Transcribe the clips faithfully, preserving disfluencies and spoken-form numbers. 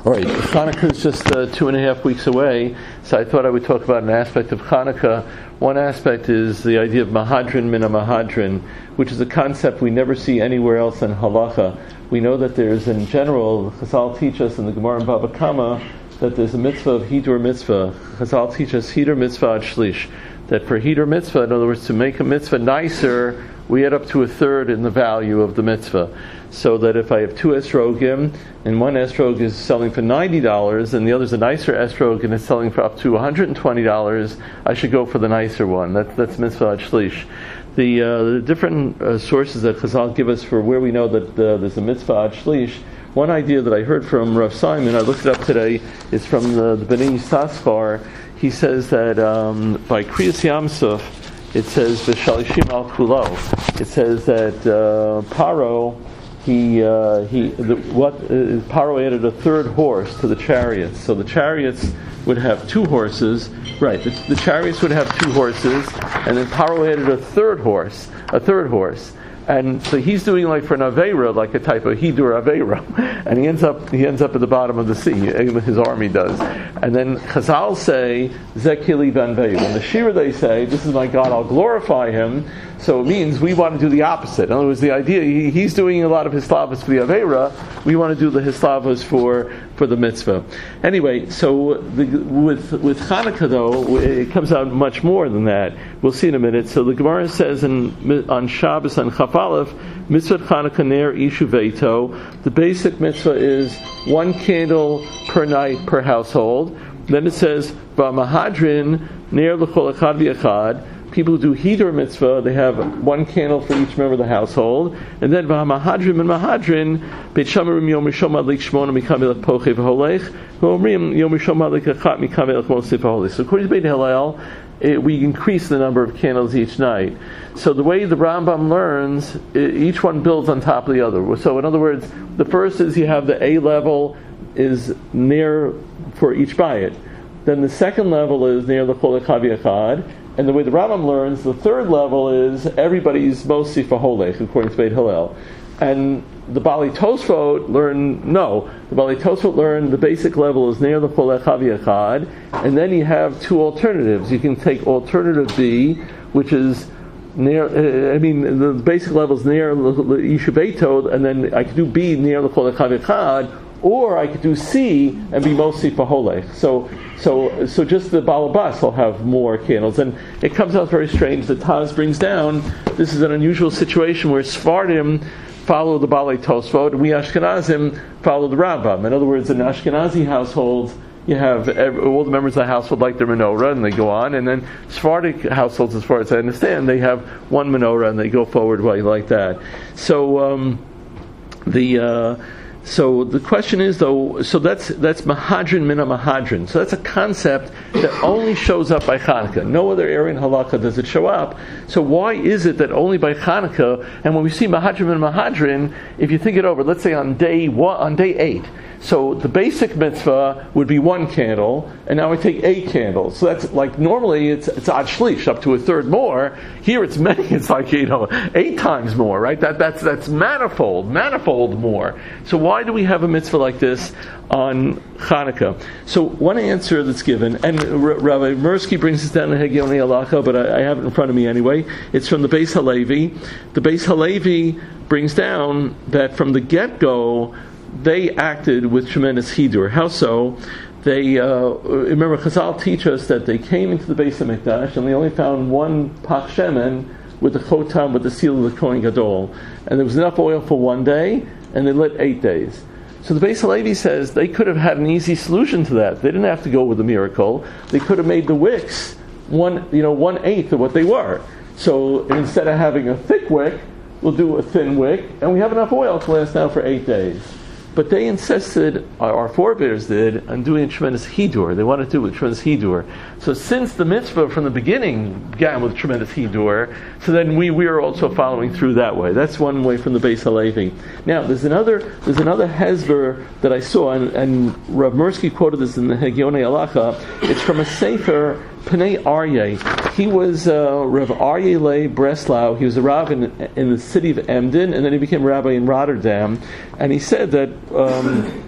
All right, Hanukkah is just uh, two and a half weeks away, so I thought I would talk about an aspect of Hanukkah. One aspect is the idea of Mahadrin Min Mahadrin, which is a concept we never see anywhere else in Halacha. We know that there's, in general, Chazal teach us in the Gemara and Baba Kama that there's a mitzvah of Hidur mitzvah. Chazal teach us Hidur mitzvah ad shlish, that for Hidur mitzvah, in other words, to make a mitzvah nicer, we add up to a third in the value of the mitzvah. So that if I have two esrogim, and one esrog is selling for ninety dollars, and the other is a nicer esrog, and it's selling for up to one hundred twenty dollars, I should go for the nicer one. That's, that's mitzvah ad shlish. The, uh, the different uh, sources that Chazal give us for where we know that uh, there's a mitzvah ad shlish, one idea that I heard from Rav Simon, I looked it up today, is from the, the Bnei Yissaschar. He says that um, by Kriyas Yamsuf, it says v'shalishim al kulo. It says that uh, Paro, he uh, he the, what uh, Paro added a third horse to the chariots. So the chariots would have two horses, right? The, the chariots would have two horses, and then Paro added a third horse, a third horse. And so he's doing like for an Aveira, like a type of Hidur Aveira, and he ends up he ends up at the bottom of the sea. His army does, and then Chazal say Zekili Vanvei. When the Shira they say, "This is my God, I'll glorify Him." So it means we want to do the opposite. In other words, the idea he, he's doing a lot of Hislavas for the Aveira. We want to do the Hislavas for for the mitzvah. Anyway, so the, with with Hanukkah though, it comes out much more than that. We'll see in a minute. So the Gemara says in, on Shabbos and Chaf Aleph, mitzvah Hanukkah ner ishu veito. The basic mitzvah is one candle per night per household. Then it says v'mahadrin ner l'chol echad v'echad. People who do Hidur mitzvah, they have one candle for each member of the household. And then v'hamahadrin and mahadrin, beit shamarim yom rishon madlik shmona mikamelech poche v'holech, v'omrim yom rishon madlik achat mikamelech mosif v'holech. So according to Beit Hillel, it, we increase the number of candles each night. So the way the Rambam learns, it, each one builds on top of the other. So in other words, the first is you have the A level is near for each bayit. Then the second level is near the Chol Echad V'Echad. And the way the Rambam learns, the third level is everybody's Mosi Faholech, according to Beit Hillel. And the Bali Tosfot learn, no, the Bali Tosfot learn the basic level is near the Chol Echad V'Echad, and then you have two alternatives. You can take alternative B, which is near, I mean, the basic level is near Yishu Beitod, and then I could do B near the Chol Echad V'Echad, or I could do C and be mostly faholech. So, so, so just the balabas will have more candles, and it comes out very strange. The Taz brings down this is an unusual situation where Sfardim follow the Balei Tosfot, and we Ashkenazim follow the Rambam. In other words, in Ashkenazi households, you have every, all the members of the household like their menorah, and they go on. And then Sephardic households, as far as I understand, they have one menorah, and they go forward like that. So um, the. Uh, So the question is, though, so that's that's Mahadrin Mina Mahadrin. So that's a concept that only shows up by Hanukkah. No other area in Halakha does it show up. So why is it that only by Hanukkah, and when we see Mahadrin Mina Mahadrin, if you think it over, let's say on day one, on day eight, so the basic mitzvah would be one candle, and now we take eight candles. So that's like normally it's it's ad shlish, up to a third more. Here it's many. It's like you know eight times more, right? That that's that's manifold, manifold more. So why do we have a mitzvah like this on Hanukkah? So one answer that's given, and R- Rabbi Mirsky brings this down in Hegionei Halacha, but I, I have it in front of me anyway. It's from the Beis Halevi. The Beis Halevi brings down that from the get-go, they acted with tremendous hidur. How so? They uh, remember Chazal teach us that they came into the Beis Hamikdash and they only found one pach shemen with the chotam, with the seal of the Kohen Gadol, and there was enough oil for one day, and they lit eight days. So the Beis Halevi says they could have had an easy solution to that. They didn't have to go with the miracle. They could have made the wicks one, you know, one eighth of what they were. So instead of having a thick wick, we'll do a thin wick, and we have enough oil to last now for eight days. But they insisted, our forebears did, on doing a tremendous hidur. They wanted to do it with tremendous hidur. So since the mitzvah from the beginning began with tremendous hidur, so then we, we are also following through that way. That's one way from the Beis Halevi. Now, there's another there's another hezber that I saw, and, and Rav Mirsky quoted this in the Hegionei Halacha. It's from a sefer, Pnei Aryeh. He was uh, Rav Aryeh Le Breslau. He was a rav in, in the city of Emden, and then he became a rabbi in Rotterdam. And he said that um,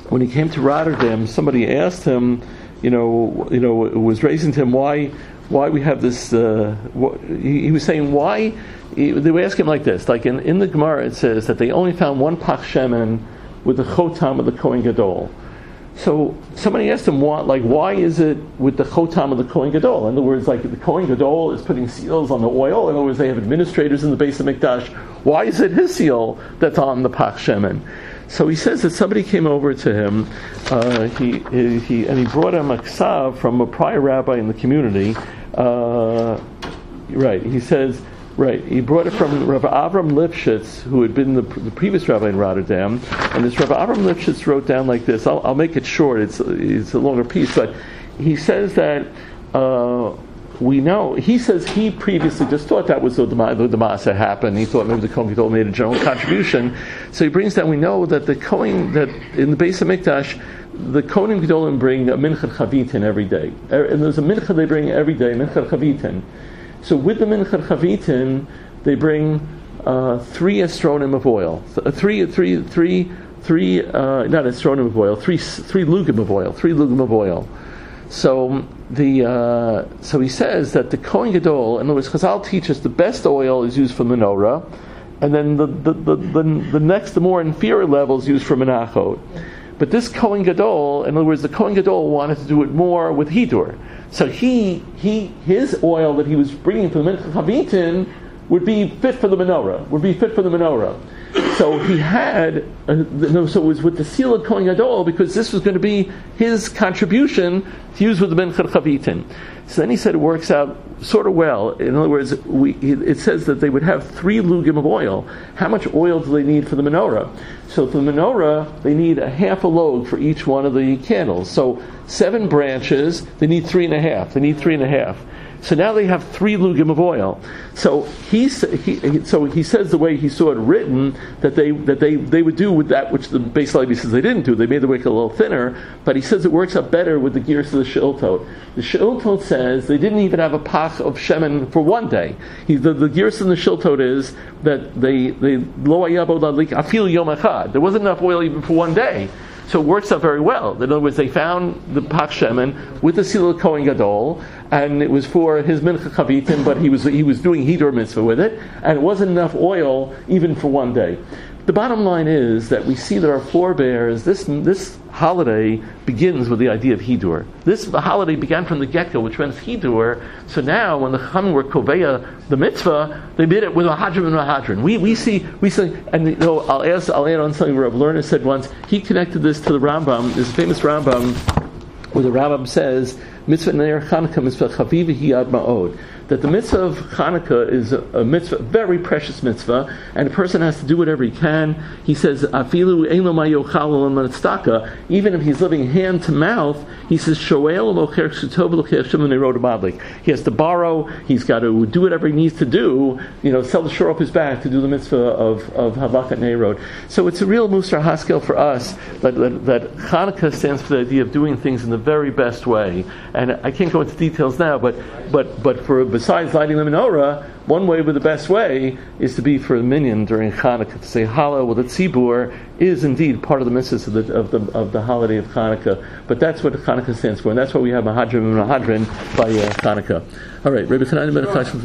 when he came to Rotterdam, somebody asked him, you know, you know, was raising to him why, why we have this. Uh, what, he, he was saying why. He, they would ask him like this, like in, in the Gemara it says that they only found one pach shemen with the chotam of the Kohen Gadol. So somebody asked him, why, like, why is it with the chotam of the Kohen Gadol? In other words, like the Kohen Gadol is putting seals on the oil. In other words, they have administrators in the base of Mikdash. Why is it his seal that's on the pach shemen? So he says that somebody came over to him, uh, he, he, he and he brought him a ksav from a prior rabbi in the community. Uh, right, he says. Right, he brought it from Rabbi Avram Lifshitz, who had been the, the previous rabbi in Rotterdam, and this Rabbi Avram Lifshitz wrote down like this. I'll, I'll make it short; it's it's a longer piece, but he says that uh, we know. He says he previously just thought that was the the Ma'aseh happened. He thought maybe the Kohen Gadol made a general contribution. So he brings down. We know that the Kohen that in the base of Mikdash, the Kohen Gedolim bring a mincha chavitin every day, and there's a mincha they bring every day, mincha chavitin. So with the mincha chavitin, they bring uh, three estronim of oil, Th- three, three, three, three, uh, not estronim of oil, three, three lugim of oil, three lugim of oil. So the uh, so he says that the Kohen Gadol, in other words, Chazal teaches the best oil is used for menorah, and then the the, the, the, the next, the more inferior level is used for menachot. But this Kohen Gadol, in other words, the Kohen Gadol wanted to do it more with hidur. So he, he, his oil that he was bringing for the mincha chavitin would be fit for the menorah. Would be fit for the menorah. So he had, uh, no, so it was with the seal of Kohen Gadol because this was going to be his contribution to use with the mincha chavitin. So then he said it works out sort of well. In other words, we, it says that they would have three lugim of oil. How much oil do they need for the menorah? So for the menorah, they need a half a log for each one of the candles. So seven branches, they need three and a half. They need three and a half. So now they have three lugim of oil. So he, he so he says the way he saw it written that they that they, they would do with that which the Beis Levi says they didn't do. They made the wick a little thinner, but he says it works out better with the gears of the Shiltot. The Shiltot says they didn't even have a pach of shemen for one day. He, the the gears in the Shiltot is that they they lo ayabo ladlik afil yom echad. There wasn't enough oil even for one day. So it works out very well. In other words, they found the pach shemen with the seal of Kohen Gadol, and it was for his mincha chavitin, but he was he was doing hidur mitzvah with it, and it wasn't enough oil even for one day. The bottom line is that we see that our forebears, this this holiday begins with the idea of hidur. This holiday began from the get-go, which meant hidur. So now, when the Chachamim were koveya the mitzvah, they did it with mahadrim and mahadrin. We we see we see, and you know, I'll ask, I'll add on something Rav Lerner said once. He connected this to the Rambam. There's a famous Rambam where the Rambam says, "Mitzvah neir Chanukah mitzvah chaviv hi ad ma'od." That the mitzvah of Chanukah is a, a mitzvah, very precious mitzvah, and a person has to do whatever he can. He says, "Afilu ein lo ma yochal lo tzedakah." Even if he's living hand to mouth, he says, "Shoel mocher ksutov l'kech shemon neirod madlik." He has to borrow. He's got to do whatever he needs to do. You know, sell the shore off his back to do the mitzvah of of havakat neirod. So it's a real musar haskel for us that, that that Chanukah stands for the idea of doing things in the very best way. And I can't go into details now, but but but for besides lighting the menorah, one way, but the best way, is to be for a minyan during Chanukah, to say Hallel with the tzibur is indeed part of the mitzvahs of the of the of the holiday of Chanukah. But that's what Chanukah stands for, and that's why we have Mahadrim and Mahadrin by uh, Chanukah. All right, Rabbi Chanan ben Achashim.